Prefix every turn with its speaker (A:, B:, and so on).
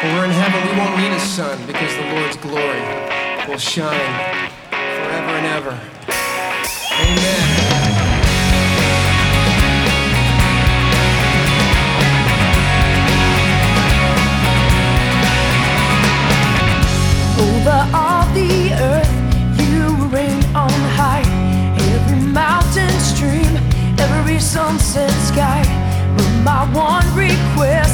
A: When we're in heaven, we won't need a sun because the Lord's glory will shine forever and ever. Amen.
B: Over all the earth, you reign on high. Every mountain stream, every sunset sky. But my one request